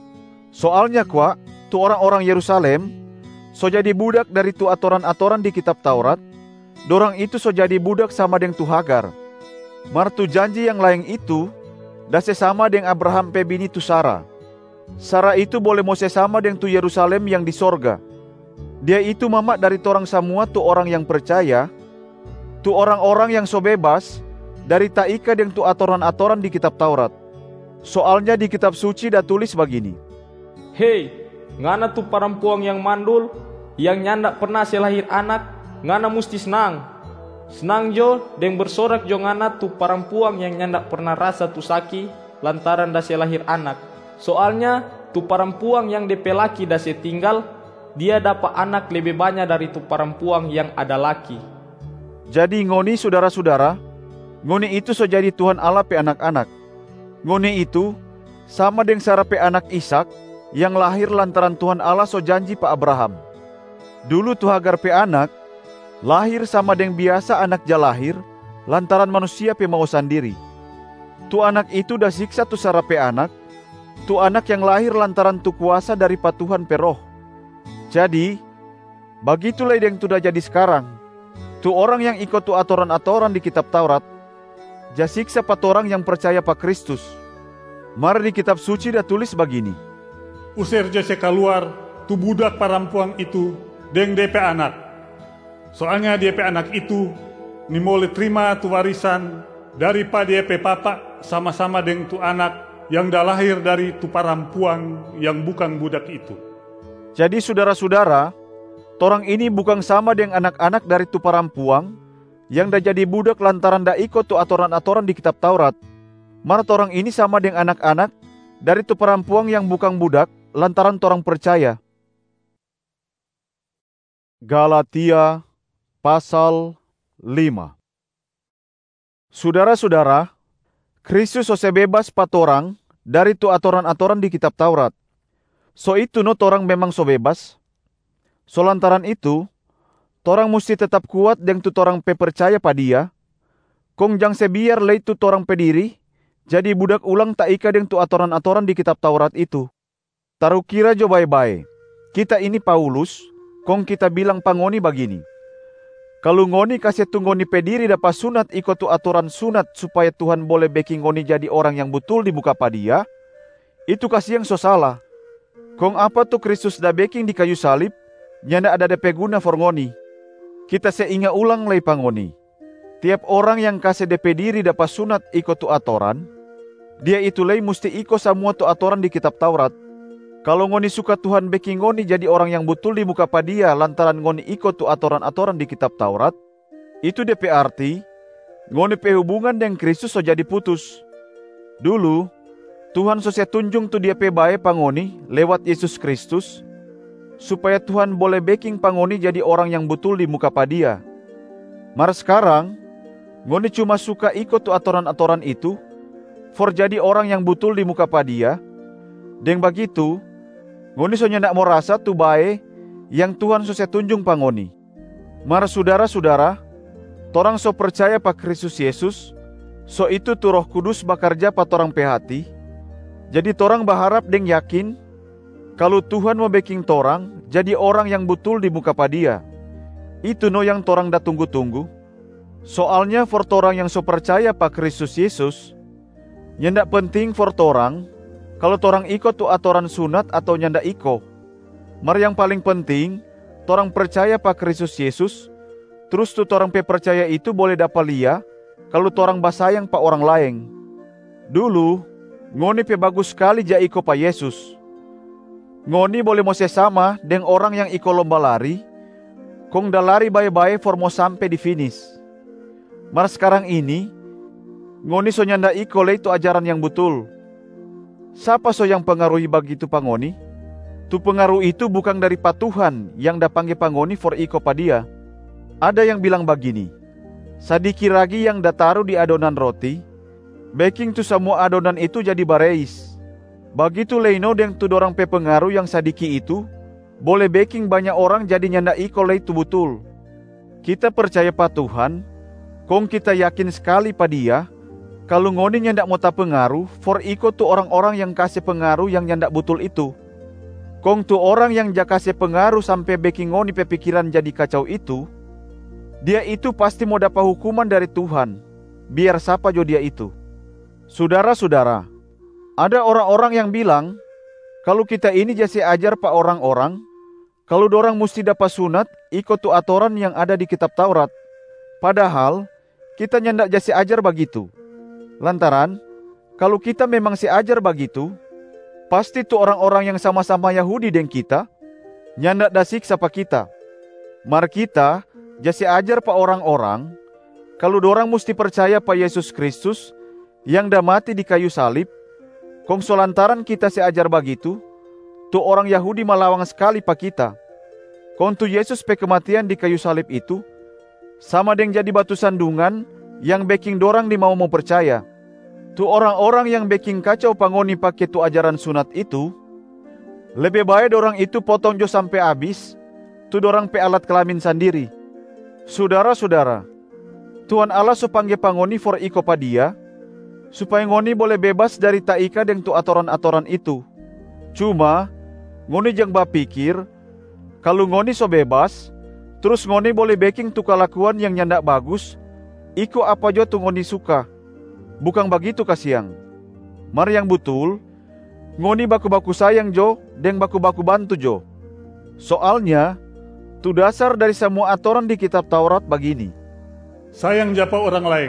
Soalnya kuak, tu orang-orang Yerusalem so jadi budak dari tu atoran-atoran di kitab Taurat, dorang itu so jadi budak sama dengan tu Hagar. Mar tu janji yang lain itu dah sesama dengan Abraham pe bini tu Sarah. Sarah itu boleh mose sama dengan tu Yerusalem yang di sorga. Dia itu mamak dari torang semua tu orang yang percaya, tu orang-orang yang so bebas dari taika dengan tu atoran-atoran di kitab Taurat. Soalnya di kitab suci dah tulis begini, Hei, ngana tu perempuan yang mandul, yang nyanda pernah selahir anak, ngana musti senang. Senang jo, deng bersorak jo ngana tu perempuan yang nyanda pernah rasa tu saki, lantaran dah selahir anak. Soalnya tu perempuan yang DP laki dah setinggal, dia dapat anak lebih banyak dari tu perempuan yang ada laki. Jadi ngoni saudara-saudara, ngoni itu so jadi Tuhan Allah pe anak-anak. Ngoni itu sama dengan Sarah pe anak Ishak yang lahir lantaran Tuhan Allah so janji pa Abraham. Dulu tu Hagar pe anak lahir sama dengan biasa anak jalahir lantaran manusia pe mau sendiri. Tu anak itu dah siksa tu Sarah pe anak, tu anak yang lahir lantaran tu kuasa dari pa Tuhan pe roh. Jadi, begitulah yang sudah jadi sekarang. Tu orang yang ikut tu atoran-atoran di kitab Taurat, jasiksa pat orang yang percaya pa Kristus. Mari di kitab suci dah tulis begini, Usir jese keluar tu budak perempuan itu deng DP anak. Soalnya DP anak itu ni boleh terima tu warisan daripada DP papa sama-sama dengan tu anak yang dah lahir dari tu perempuan yang bukan budak itu. Jadi saudara-saudara, torang ini bukan sama dengan anak-anak dari tu perempuan yang dah jadi budak lantaran dah ikut tu atoran-atoran di kitab Taurat. Mar torang ini sama dengan anak-anak dari tu perempuan yang bukan budak lantaran torang percaya. Galatia pasal 5. Saudara-saudara, Kristus so sebebas pa torang dari tu atoran-atoran di kitab Taurat. So itu no torang memang so bebas. So lantaran itu, torang mesti tetap kuat dengan tu torang pe percaya pa Dia. Kong jang sebiar lei tu torang pe diri jadi budak ulang tak ika dengan tu atoran-atoran di kitab Taurat itu. Taruh kira jo bae-bae. Kita ini Paulus, kong kita bilang pangoni begini. Kalau ngoni kasih tu ngoni pe diri dapat sunat ikut tu atoran sunat supaya Tuhan boleh backing ngoni jadi orang yang betul di muka pa Dia, itu kasih yang so salah. Kong apa tu Kristus dah backing di kayu salib, nyanda ada DP guna for ngoni. Kita seingat ulang lei pangoni. Tiap orang yang kasih DP diri dapat sunat ikut tu atoran, dia itu lei mesti ikut semua tu atoran di kitab Taurat. Kalau ngoni suka Tuhan backing ngoni jadi orang yang betul di muka pa Dia lantaran ngoni ikut tu atoran-atoran di kitab Taurat, itu DP arti ngoni pe hubungan dengan Kristus so jadi putus. Dulu Tuhan so tunjung tu Dia pe bae pangoni lewat Yesus Kristus, supaya Tuhan boleh backing pangoni jadi orang yang betul di muka pa Dia. Mar sekarang, ngoni cuma suka ikut tu atoran-atoran itu, for jadi orang yang betul di muka pa Dia. Deng begitu, ngoni so nyandak mau rasa tu bae yang Tuhan so tunjung pangoni. Mar saudara-saudara, torang so percaya pa Kristus Yesus, so itu tu Roh Kudus bekerja pa torang pe hati. Jadi torang berharap deng yakin kalau Tuhan mau backing torang jadi orang yang betul di muka pa Dia. Itu no yang torang dah tunggu-tunggu. Soalnya for torang yang so percaya pa Kristus Yesus, nyandak penting for torang kalau torang ikut tu atoran sunat atau nyanda iko. Mar yang paling penting, torang percaya pa Kristus Yesus, terus tu torang pe percaya itu boleh dapat lia kalau torang basayang pa orang lain. Dulu, ngoni pe bagus sekali ja iko pa Yesus. Ngoni boleh mo sama dengan orang yang iko lomba lari, kong dah lari bae-bae for mo sampai di finish. Mar sekarang ini, ngoni so nyanda iko lei tu ajaran yang betul. Siapa so yang pengaruhi begitu pangoni? Tu pengaruh itu bukan dari pa Tuhan yang dah panggil pangoni for iko pa Dia. Ada yang bilang begini, sadiki ragi yang dah taruh di adonan roti, baking tu semua adonan itu jadi bareis. Begitu leino dengan tu dorang pe pengaruh yang sadiki itu, boleh baking banyak orang jadi nyanda iko lei tu betul. Kita percaya pa Tuhan, Kong kita yakin sekali pa dia, kalau ngoni nyandak mau pengaruh, for iko tu orang-orang yang kasih pengaruh yang nyandak betul itu. Kong tu orang yang kasih pengaruh sampai bikin ngoni pepikiran jadi kacau itu, dia itu pasti mau dapat hukuman dari Tuhan, biar siapa jo dia itu. Saudara-saudara, ada orang-orang yang bilang, kalau kita ini jasi ajar pa orang-orang, kalau dorang mesti dapat sunat, ikut tu aturan yang ada di kitab Taurat. Padahal, kita nyandak jasi ajar begitu. Lantaran, kalau kita memang si ajar begitu, pasti tu orang-orang yang sama-sama Yahudi dengan kita, nyandak dah siksa pa kita. Mar kita, jasi ajar pa orang-orang, kalau dorang mesti percaya pa Yesus Kristus, yang dah mati di kayu salib, kong solantaran kita si ajar begitu, tu orang Yahudi malawang sekali pa kita. Kong tu Yesus pe kematian di kayu salib itu, sama dengan jadi batu sandungan yang baking dorang di mau percaya. Tu orang-orang yang baking kacau pangoni pakai tu ajaran sunat itu, lebih baik dorang itu potong jo sampai habis, tu dorang pe alat kelamin sendiri. Saudara-saudara, Tuhan Allah so panggil pangoni for iko pa dia, supaya ngoni boleh bebas dari taika dengan tu atoran-atoran itu. Cuma, ngoni jang bapikir, kalau ngoni so bebas, terus ngoni boleh baking tu kelakuan yang nyandak bagus, iko apa jo tu ngoni suka. Bukan begitu kasiang. Mar yang betul, ngoni baku-baku sayang jo, deng baku-baku bantu jo. Soalnya, tu dasar dari semua aturan di kitab Taurat begini. Sayang japa orang lain,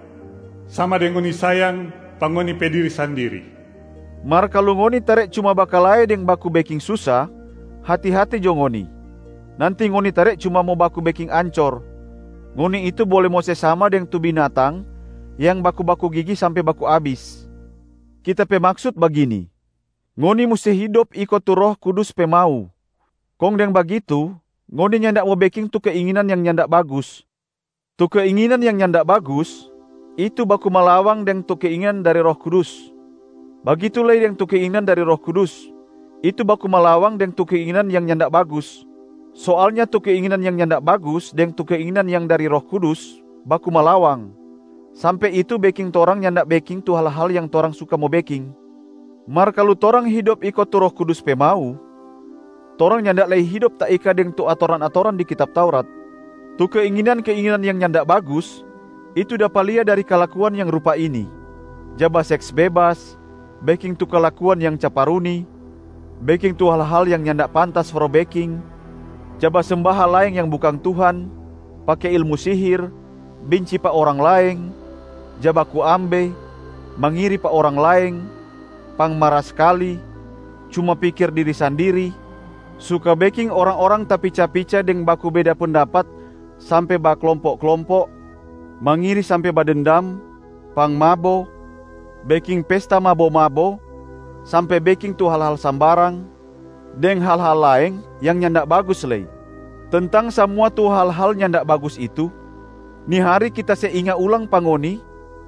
sama dengan ngoni sayang pangoni pe diri sendiri. Mar kalau ngoni tarik cuma bakalai deng baku baking susah, hati-hati jo ngoni. Nanti ngoni tarik cuma mau baku baking ancor. Ngoni itu boleh mau sesama dengan tu binatang yang baku-baku gigi sampai baku habis. Kita pe maksud begini, ngoni mesti hidup ikut tu Roh Kudus pe mau. Kong deng begitu, ngoni nyandak mau baking tu keinginan yang nyandak bagus. Tu keinginan yang nyandak bagus, itu baku malawang deng tu keinginan dari Roh Kudus. Begitulah yang tu keinginan dari Roh Kudus, itu baku malawang deng tu keinginan yang nyandak bagus. Soalnya tu keinginan yang nyandak bagus deng tu keinginan yang dari Roh Kudus, baku malawang. Sampai itu baking torang nyandak baking tu hal-hal yang torang suka mau baking. Mar kalau torang hidup ikut tu Roh Kudus pe mau, torang nyandak lagi hidup tak ika deng tu atoran-atoran di kitab Taurat. Tu keinginan-keinginan yang nyandak bagus, itu dapat lihat dari kelakuan yang rupa ini. Jaba seks bebas, baking tu kelakuan yang caparuni, baking tu hal-hal yang nyandak pantas for baking, jaba sembah hal lain yang bukan Tuhan, pakai ilmu sihir, benci pa orang lain, jaba ku ambe, mengiri pa orang lain, pang marah sekali, cuma pikir diri sendiri, suka baking orang-orang tapi pica-pica deng baku beda pendapat, sampai bak kelompok-kelompok, mengiri sampai badendam, pang mabo, baking pesta mabo-mabo, sampai baking tu hal-hal sambarang, deng hal-hal lain yang nyandak bagus lei. Tentang semua tu hal-hal nyandak bagus itu, ni hari kita seingat ulang pangoni,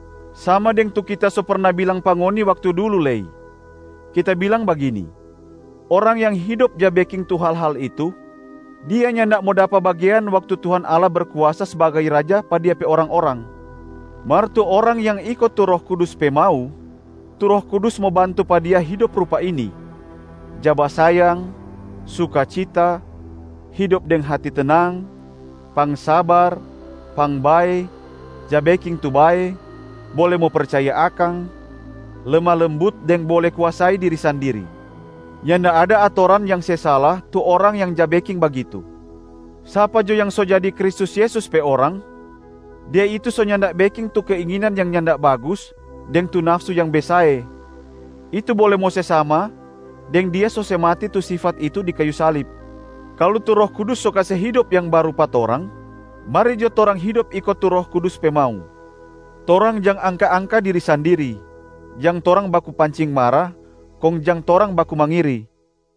sama deng tu kita so pernah bilang pangoni waktu dulu lei. Kita bilang begini, orang yang hidup ja baking tu hal-hal itu, dia nyandak mau dapat bagian waktu Tuhan Allah berkuasa sebagai raja pada dia pe orang-orang. Mar tu orang yang ikut tu Roh Kudus pe mau, tu Roh Kudus mau bantu pada dia hidup rupa ini. Jaba sayang, sukacita, hidup dengan hati tenang, pang sabar, pang bae, ja baking tu bae, boleh mau percaya akang, lemah lembut deng boleh kuasai diri sendiri. Nyanda ada aturan yang sesalah tu orang yang ja baking begitu. Siapa jo yang so jadi Kristus Yesus pe orang, dia itu so nyandak baking tu keinginan yang nyandak bagus deng tu nafsu yang besae. Itu boleh mau sesama deng dia so semati tu sifat itu di kayu salib. Kalau tu Roh Kudus so kasih hidup yang baru pa torang, mari jo torang hidup ikut tu Roh Kudus pe mau. Torang jang angka-angka diri sendiri, jang torang baku pancing marah, kong jang torang baku mangiri.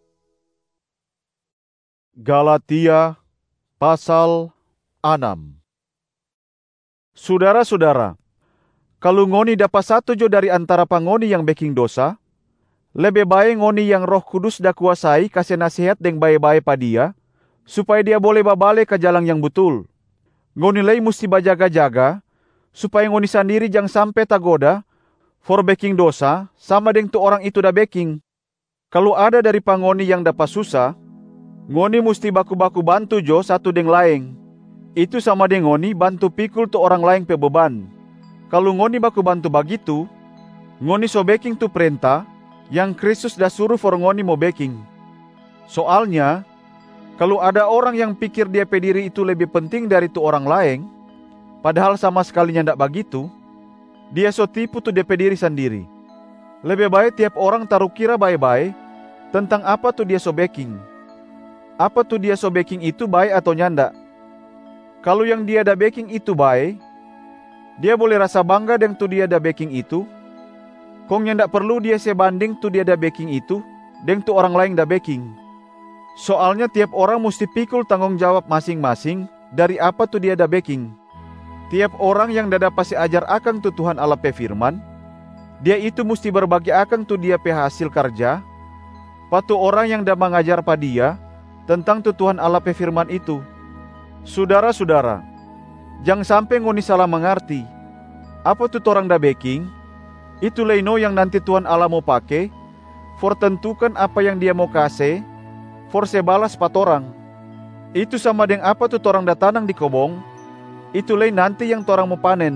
Galatia pasal 6. Saudara-saudara, kalau ngoni dapat satu jo dari antara pangoni yang baking dosa, lebih baik ngoni yang Roh Kudus dah kuasai kasih nasihat deng baik-baik pa dia, supaya dia boleh babale ke jalan yang betul. Ngoni lei mesti bajaga-jaga, supaya ngoni sendiri jang sampai tagoda for baking dosa sama deng tu orang itu da baking. Kalau ada dari pangoni yang dapat susah, ngoni musti baku-baku bantu jo satu deng laeng. Itu sama deng ngoni bantu pikul tu orang laeng pe beban. Kalau ngoni baku bantu begitu, ngoni so baking tu perintah yang Kristus dah suruh for ngoni mau baking. Soalnya, kalau ada orang yang pikir dia pe diri itu lebih penting dari tu orang laeng, padahal sama sekali ndak begitu, dia so tipu tu dia pe diri sendiri. Lebih baik tiap orang taruh kira baik-baik tentang apa tu dia so baking. Apa tu dia so baking itu baik atau nyanda. Kalau yang dia da baking itu baik, dia boleh rasa bangga dengan tu dia da baking itu. Kong yang ndak perlu dia sebanding tu dia da baking itu dengan tu orang lain da baking. Soalnya tiap orang mesti pikul tanggung jawab masing-masing dari apa tu dia da baking. Tiap orang yang dah dapat ajar akang tu Tuhan Allah pe firman, dia itu mesti berbagi akang tu dia pe hasil kerja. Patu orang yang dah mengajar pa dia tentang tu Tuhan Allah pe firman itu. Saudara-saudara, jangan sampai ngoni salah mengerti. Apa tu orang da baking? Itu leno yang nanti Tuhan Allah mau pakai for tentukan apa yang dia mau kasih for sebalas patorang. Itu sama dengan apa tu orang da tanang di kobong, itu lain nanti yang torang mau panen.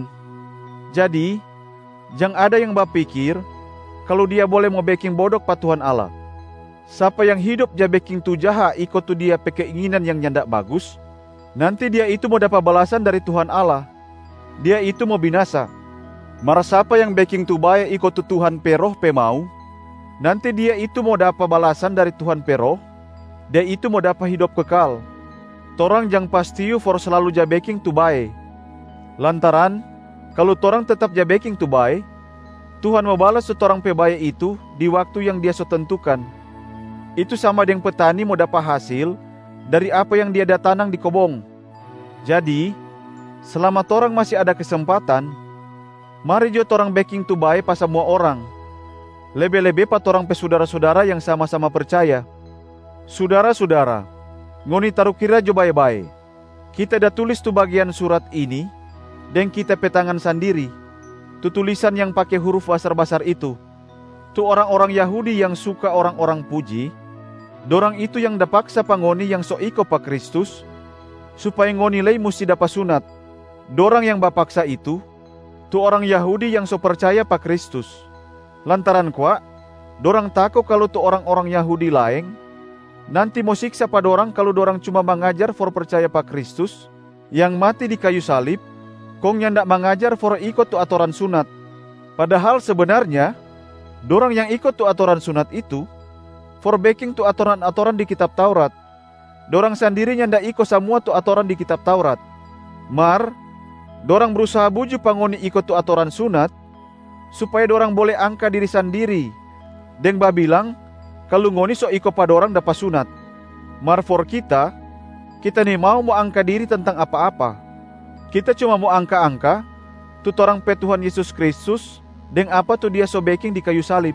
Jadi, jangan ada yang berpikir kalau dia boleh mau baking bodok pa Tuhan Allah. Siapa yang hidup ja baking tu jaha ikut tu dia pe keinginan yang nyandak bagus, nanti dia itu mau dapat balasan dari Tuhan Allah. Dia itu mau binasa. Mara siapa yang baking tu baik ikut tu Tuhan pe roh pe mau, nanti dia itu mau dapat balasan dari Tuhan pe roh. Dia itu mau dapat hidup kekal. Torang jang pastiu for selalu ja baking tu baik. Lantaran, kalau torang tetap ja baking tu baik, Tuhan mau balas setorang pe baik itu di waktu yang dia so tentukan. Itu sama dengan petani mau dapat hasil dari apa yang dia dah tanang di kobong. Jadi, selama torang masih ada kesempatan, mari jo torang baking tu baik pa semua orang. Lebih-lebih pa torang pe saudara-saudara yang sama-sama percaya. Saudara-saudara, ngoni taruh kira jo baik-baik. Kita dah tulis tu bagian surat ini dan kita petangan sendiri. Tu tulisan yang pakai huruf basar-basar itu. Tu orang-orang Yahudi yang suka orang-orang puji, dorang itu yang dah paksa pangoni yang so iko pa Kristus, supaya ngoni lay mesti dapat sunat. Dorang yang bapaksa itu, tu orang Yahudi yang so percaya pa Kristus. Lantaran kwa, dorang takut kalau tu orang-orang Yahudi laeng nanti mau siksa pada orang kalau dorang cuma mengajar for percaya pa Kristus yang mati di kayu salib, kong yang ndak mengajar for ikut tu aturan sunat. Padahal sebenarnya dorang yang ikut tu aturan sunat itu for baking tu aturan-aturan di kitab Taurat. Dorang sendirinya ndak ikut semua tu aturan di kitab Taurat. Mar, dorang berusaha buju pangoni ikut tu aturan sunat supaya dorang boleh angka diri sendiri. Deng ba bilang kalau ngoni so iko pada orang dapat sunat. Mar for kita ni mau angka diri tentang apa-apa. Kita cuma mau angka-angka tu orang pe Tuhan Yesus Kristus deng apa tu dia so baking di kayu salib.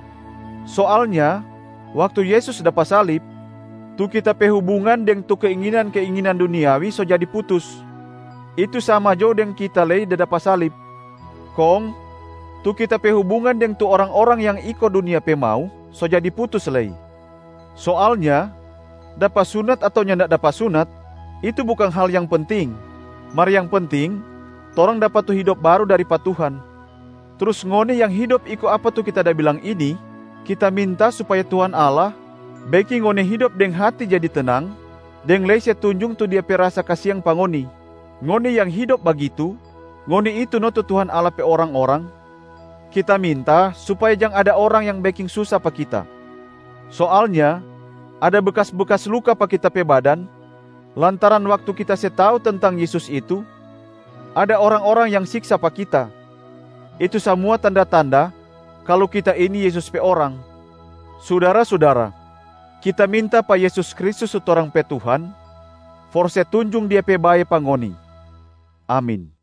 Soalnya waktu Yesus dapat salib, tu kita pe hubungan deng tu keinginan-keinginan duniawi so jadi putus. Itu sama jo deng kita lei dapat salib. Kong tu kita pe hubungan deng tu orang-orang yang iko dunia pe mau so jadi putus lei. Soalnya, dapat sunat atau ndak dapat sunat, itu bukan hal yang penting. Mari yang penting, torang dapat tu hidup baru dari Tuhan. Terus ngoni yang hidup iko apa tu kita dah bilang ini, kita minta supaya Tuhan Allah baiki ngoni hidup deng hati jadi tenang, deng lese tunjung tu dia perasa kasiang pangoni. Ngoni yang hidup begitu, ngoni itu no tu Tuhan Allah pe orang-orang. Kita minta supaya jangan ada orang yang baking susah pa kita. Soalnya, ada bekas-bekas luka pa kita pe badan, lantaran waktu kita tahu tentang Yesus itu, ada orang-orang yang siksa pa kita. Itu semua tanda-tanda kalau kita ini Yesus pe orang. Saudara-saudara, kita minta pa Yesus Kristus seorang pe Tuhan, forse tunjung dia pe bae pangoni. Amin.